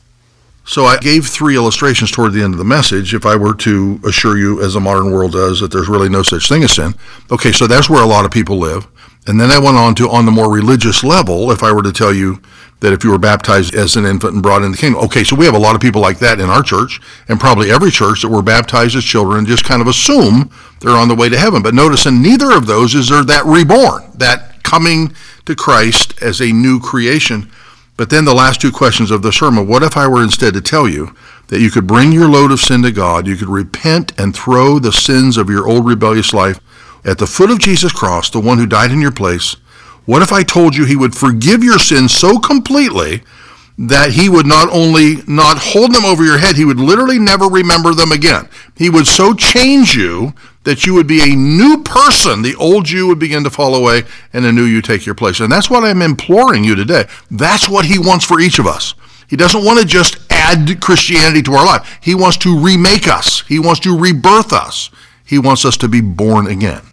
So I gave three illustrations toward the end of the message, if I were to assure you, as the modern world does, that there's really no such thing as sin. Okay, so that's where a lot of people live. And then I went on to, on the more religious level, if I were to tell you that if you were baptized as an infant and brought into the kingdom. Okay, so we have a lot of people like that in our church, and probably every church, that were baptized as children and just kind of assume they're on the way to heaven. But notice in neither of those is there that reborn, that coming to Christ as a new creation. But then the last two questions of the sermon, what if I were instead to tell you that you could bring your load of sin to God, you could repent and throw the sins of your old rebellious life at the foot of Jesus' cross, the one who died in your place? What if I told you he would forgive your sins so completely that he would not only not hold them over your head, he would literally never remember them again. He would so change you that you would be a new person. The old you would begin to fall away and a new you take your place. And that's what I'm imploring you today. That's what he wants for each of us. He doesn't want to just add Christianity to our life. He wants to remake us. He wants to rebirth us. He wants us to be born again.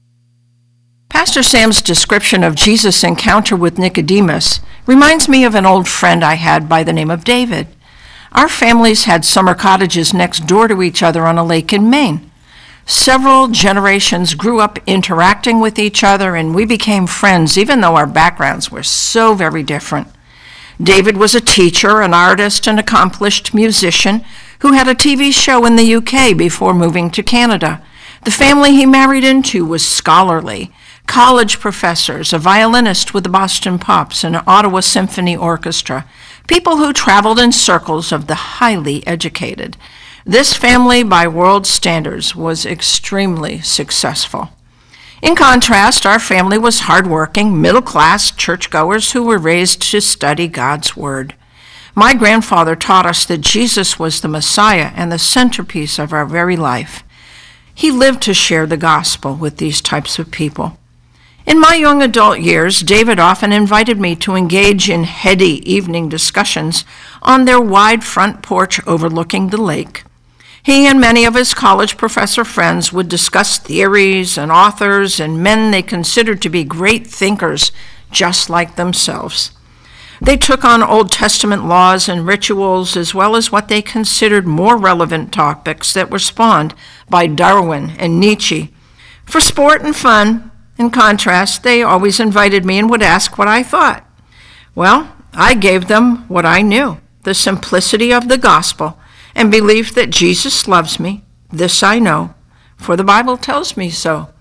Pastor Sam's description of Jesus' encounter with Nicodemus reminds me of an old friend I had by the name of David. Our families had summer cottages next door to each other on a lake in Maine. Several generations grew up interacting with each other, and we became friends, even though our backgrounds were so very different. David was a teacher, an artist, an accomplished musician who had a T V show in the U K before moving to Canada. The family he married into was scholarly. College professors, a violinist with the Boston Pops and Ottawa Symphony Orchestra, people who traveled in circles of the highly educated. This family, by world standards, was extremely successful. In contrast, our family was hardworking, middle-class churchgoers who were raised to study God's Word. My grandfather taught us that Jesus was the Messiah and the centerpiece of our very life. He lived to share the gospel with these types of people. In my young adult years, David often invited me to engage in heady evening discussions on their wide front porch overlooking the lake. He and many of his college professor friends would discuss theories and authors and men they considered to be great thinkers, just like themselves. They took on Old Testament laws and rituals, as well as what they considered more relevant topics that were spawned by Darwin and Nietzsche. For sport and fun, in contrast, they always invited me and would ask what I thought. Well, I gave them what I knew, the simplicity of the gospel, and belief that Jesus loves me. This I know, for the Bible tells me so.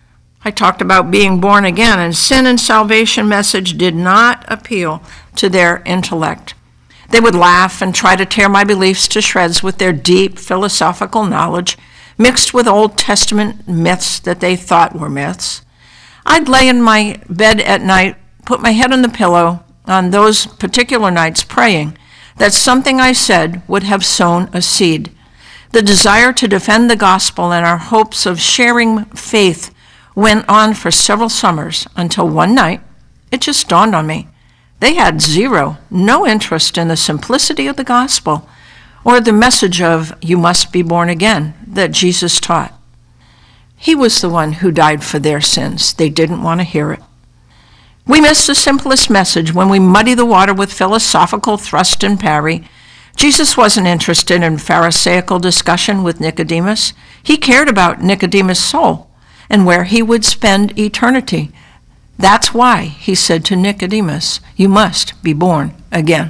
I talked about being born again, and sin and salvation message did not appeal to their intellect. They would laugh and try to tear my beliefs to shreds with their deep philosophical knowledge, mixed with Old Testament myths that they thought were myths. I'd lay in my bed at night, put my head on the pillow on those particular nights praying that something I said would have sown a seed. The desire to defend the gospel and our hopes of sharing faith went on for several summers until one night it just dawned on me. They had zero, no interest in the simplicity of the gospel or the message of you must be born again that Jesus taught. He was the one who died for their sins. They didn't want to hear it. We miss the simplest message when we muddy the water with philosophical thrust and parry. Jesus wasn't interested in Pharisaical discussion with Nicodemus. He cared about Nicodemus' soul and where he would spend eternity. That's why he said to Nicodemus, "You must be born again."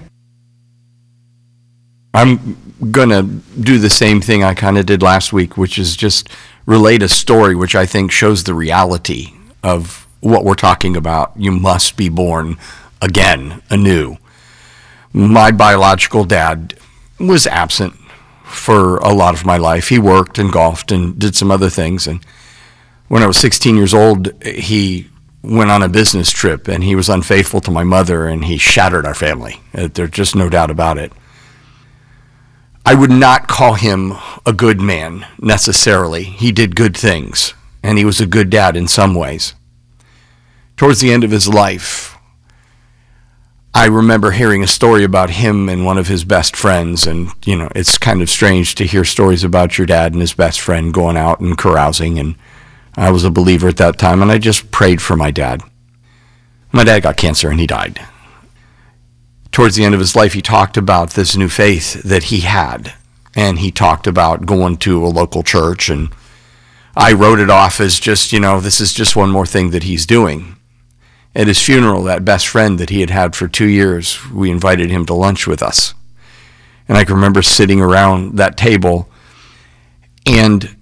I'm going to do the same thing I kind of did last week, which is just relate a story which I think shows the reality of what we're talking about. You must be born again, anew. My biological dad was absent for a lot of my life. He worked and golfed and did some other things. And when I was sixteen years old, he went on a business trip and he was unfaithful to my mother and he shattered our family. There's just no doubt about it. I would not call him a good man necessarily. He did good things and he was a good dad in some ways. Towards the end of his life, I remember hearing a story about him and one of his best friends, and you know, it's kind of strange to hear stories about your dad and his best friend going out and carousing, and I was a believer at that time, and I just prayed for my dad. My dad got cancer and he died. Towards the end of his life, he talked about this new faith that he had, and he talked about going to a local church, and I wrote it off as just, you know, this is just one more thing that he's doing. At his funeral, that best friend that he had had for two years, we invited him to lunch with us. And I can remember sitting around that table, and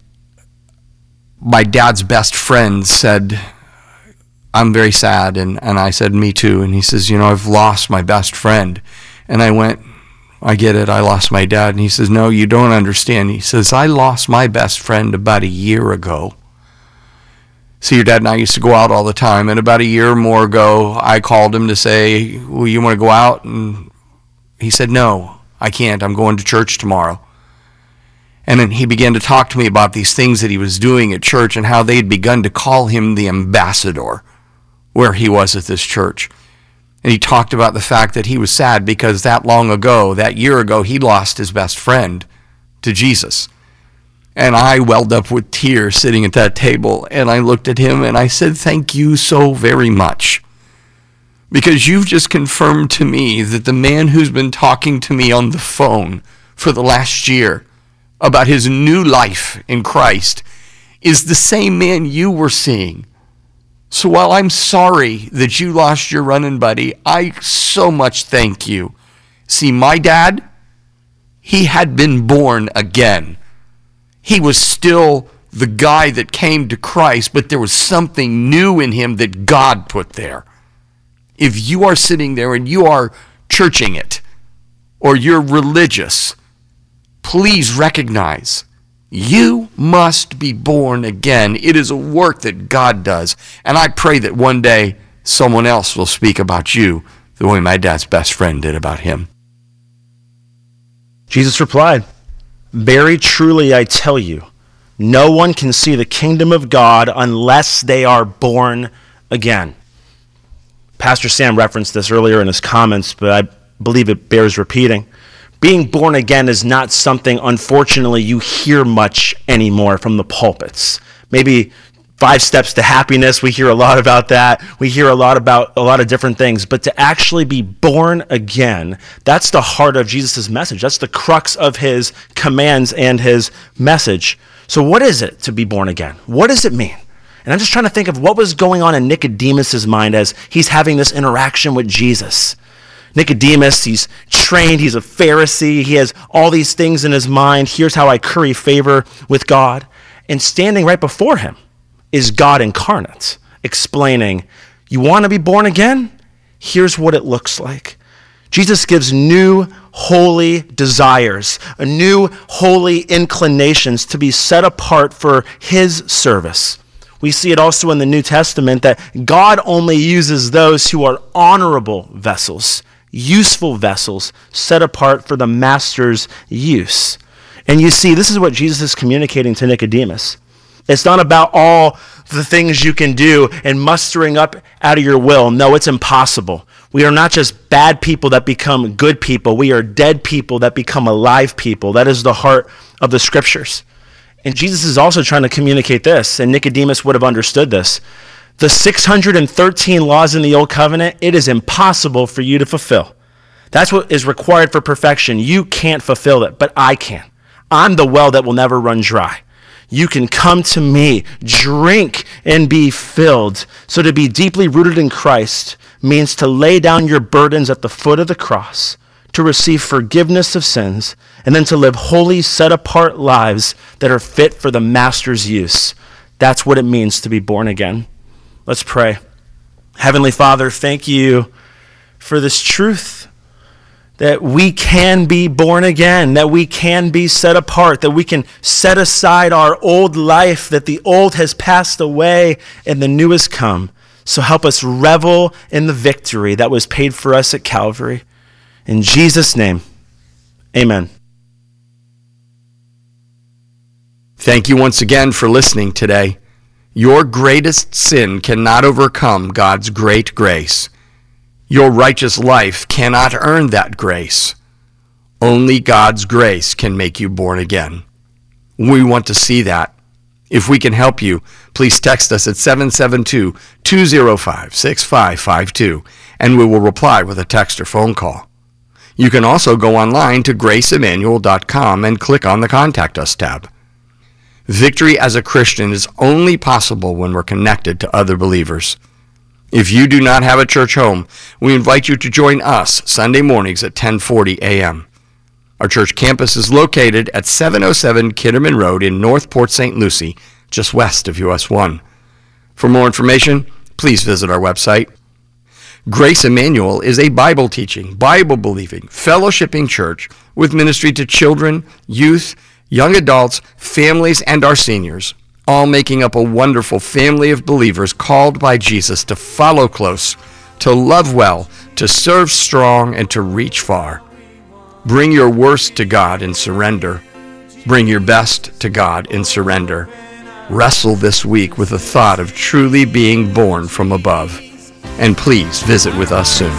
my dad's best friend said, "I'm very sad." And, and I said, "Me too." And he says, "You know, I've lost my best friend." And I went, "I get it, I lost my dad." And he says, "No, you don't understand." He says, "I lost my best friend about a year ago." See, your dad and I used to go out all the time, and about a year or more ago, I called him to say, "Well, you want to go out?" And he said, "No, I can't. I'm going to church tomorrow." And then he began to talk to me about these things that he was doing at church and how they had begun to call him the ambassador where he was at this church. And he talked about the fact that he was sad because that long ago, that year ago, he lost his best friend to Jesus. And I welled up with tears sitting at that table, and I looked at him and I said, "Thank you so very much, because you've just confirmed to me that the man who's been talking to me on the phone for the last year about his new life in Christ is the same man you were seeing. So while I'm sorry that you lost your running buddy, I so much thank you. See, my dad, he had been born again. He was still the guy that came to Christ, but there was something new in him that God put there. If you are sitting there and you are churching it, or you're religious, please recognize you must be born again. It is a work that God does. And I pray that one day someone else will speak about you the way my dad's best friend did about him." Jesus replied, "Very truly I tell you, no one can see the kingdom of God unless they are born again." Pastor Sam referenced this earlier in his comments, but I believe it bears repeating. Being born again is not something, unfortunately, you hear much anymore from the pulpits. Maybe five steps to happiness, we hear a lot about that. We hear a lot about a lot of different things. But to actually be born again, that's the heart of Jesus' message. That's the crux of his commands and his message. So what is it to be born again? What does it mean? And I'm just trying to think of what was going on in Nicodemus' mind as he's having this interaction with Jesus. Nicodemus, he's trained, he's a Pharisee, he has all these things in his mind. Here's how I curry favor with God. And standing right before him is God incarnate, explaining, you want to be born again? Here's what it looks like. Jesus gives new holy desires, a new holy inclinations to be set apart for his service. We see it also in the New Testament that God only uses those who are honorable vessels, useful vessels, set apart for the master's use. And you see, this is what Jesus is communicating to Nicodemus. It's not about all the things you can do and mustering up out of your will. No, it's impossible. We are not just bad people that become good people. We are dead people that become alive people. That is the heart of the scriptures. And Jesus is also trying to communicate this, and Nicodemus would have understood this. The six hundred thirteen laws in the Old Covenant, it is impossible for you to fulfill. That's what is required for perfection. You can't fulfill it, but I can. I'm the well that will never run dry. You can come to me, drink, and be filled. So to be deeply rooted in Christ means to lay down your burdens at the foot of the cross, to receive forgiveness of sins, and then to live holy, set-apart lives that are fit for the Master's use. That's what it means to be born again. Let's pray. Heavenly Father, thank you for this truth, that we can be born again, that we can be set apart, that we can set aside our old life, that the old has passed away and the new has come. So help us revel in the victory that was paid for us at Calvary. In Jesus' name, amen. Thank you once again for listening today. Your greatest sin cannot overcome God's great grace. Your righteous life cannot earn that grace. Only God's grace can make you born again. We want to see that. If we can help you, please text us at seven seven two, two zero five, six five five two, and we will reply with a text or phone call. You can also go online to grace emmanuel dot com and click on the Contact Us tab. Victory as a Christian is only possible when we're connected to other believers. If you do not have a church home, we invite you to join us Sunday mornings at ten forty a.m. Our church campus is located at seven oh seven Kitterman Road in North Port Saint Lucie, just west of U S one. For more information, please visit our website. Grace Emmanuel is a Bible-teaching, Bible-believing, fellowshipping church with ministry to children, youth, young adults, families, and our seniors, all making up a wonderful family of believers called by Jesus to follow close, to love well, to serve strong, and to reach far. Bring your worst to God in surrender. Bring your best to God in surrender. Wrestle this week with the thought of truly being born from above. And please visit with us soon.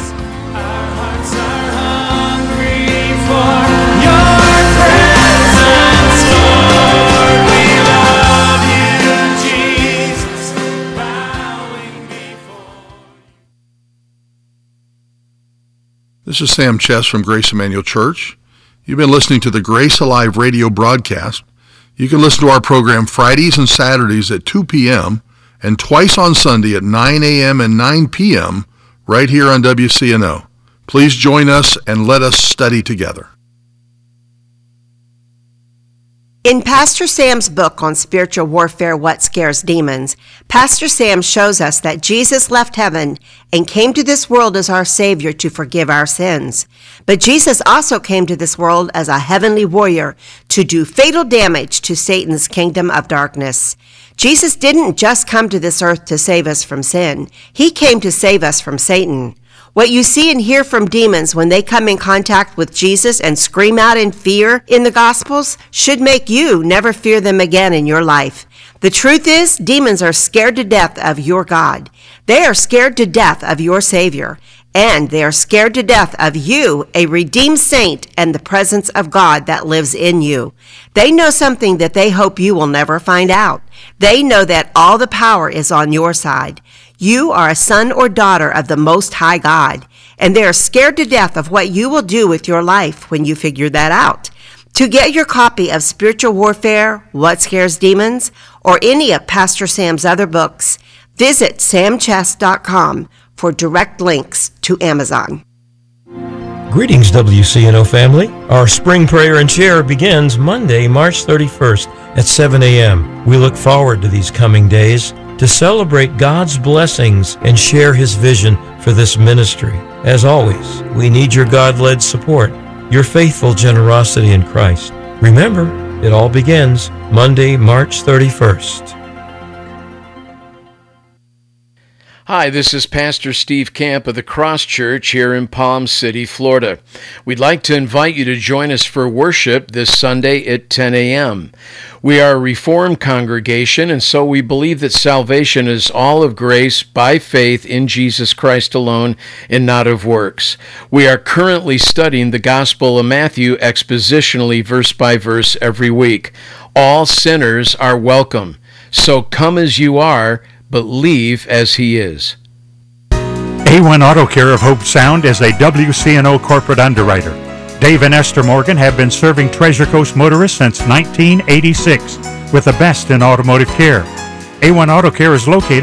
This is Sam Chess from Grace Emmanuel Church. You've been listening to the Grace Alive radio broadcast. You can listen to our program Fridays and Saturdays at two p.m. and twice on Sunday at nine a.m. and nine p.m. right here on W C N O. Please join us and let us study together. In Pastor Sam's book on spiritual warfare, What Scares Demons, Pastor Sam shows us that Jesus left heaven and came to this world as our Savior to forgive our sins. But Jesus also came to this world as a heavenly warrior to do fatal damage to Satan's kingdom of darkness. Jesus didn't just come to this earth to save us from sin. He came to save us from Satan. What you see and hear from demons when they come in contact with Jesus and scream out in fear in the Gospels should make you never fear them again in your life. The truth is, demons are scared to death of your God. They are scared to death of your Savior. And they are scared to death of you, a redeemed saint, and the presence of God that lives in you. They know something that they hope you will never find out. They know that all the power is on your side. You are a son or daughter of the Most High God, and they are scared to death of what you will do with your life when you figure that out. To get your copy of Spiritual Warfare, What Scares Demons, or any of Pastor Sam's other books, visit sam chess dot com for direct links to Amazon. Greetings, W C N O family. Our spring prayer and share begins Monday, March thirty-first at seven a.m. We look forward to these coming days to celebrate God's blessings and share His vision for this ministry. As always, we need your God-led support, your faithful generosity in Christ. Remember, it all begins Monday, March thirty-first. Hi, this is Pastor Steve Camp of the Cross Church here in Palm City, Florida. We'd like to invite you to join us for worship this Sunday at ten a.m. We are a Reformed congregation, and so we believe that salvation is all of grace by faith in Jesus Christ alone and not of works. We are currently studying the Gospel of Matthew expositionally verse by verse every week. All sinners are welcome. So come as you are, but leave as he is. A one Auto Care of Hope Sound is a W C N O corporate underwriter. Dave and Esther Morgan have been serving Treasure Coast motorists since nineteen eighty-six with the best in automotive care. A one Auto Care is located